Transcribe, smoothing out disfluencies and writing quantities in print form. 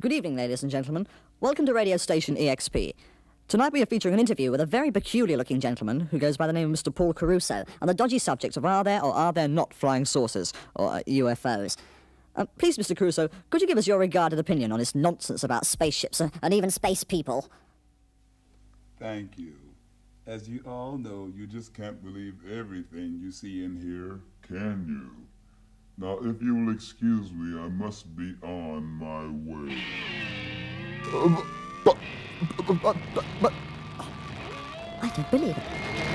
Good evening, ladies and gentlemen. Welcome to radio station EXP. Tonight we are featuring an interview with a very peculiar-looking gentleman who goes by the name of Mr. Paul Caruso on the dodgy subject of are there or are there not flying saucers, or UFOs. Please, Mr. Caruso, could you give us your regarded opinion on this nonsense about spaceships and even space people? Thank you. As you all know, you just can't believe everything you see and hear, can you? Now, if you will excuse me, I must be on my way. But I don't believe it.